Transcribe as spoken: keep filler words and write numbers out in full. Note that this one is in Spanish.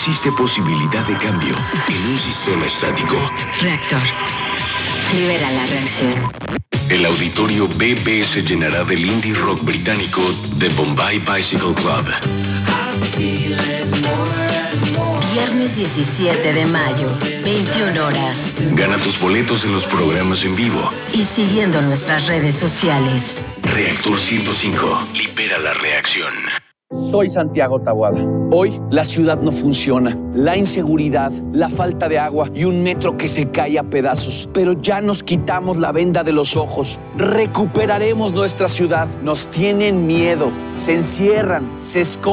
existe posibilidad de cambio en un sistema estático. Reactor. Libera la reacción. El auditorio B B se llenará del indie rock británico The Bombay Bicycle Club. Viernes diecisiete de mayo, veintiuna horas. Gana tus boletos en los programas en vivo y siguiendo nuestras redes sociales. Reactor ciento cinco. Libera la reacción. Soy Santiago Taboada. Hoy la ciudad no funciona. La inseguridad, la falta de agua y un metro que se cae a pedazos. Pero ya nos quitamos la venda de los ojos. Recuperaremos nuestra ciudad. Nos tienen miedo. Se encierran, se esconden.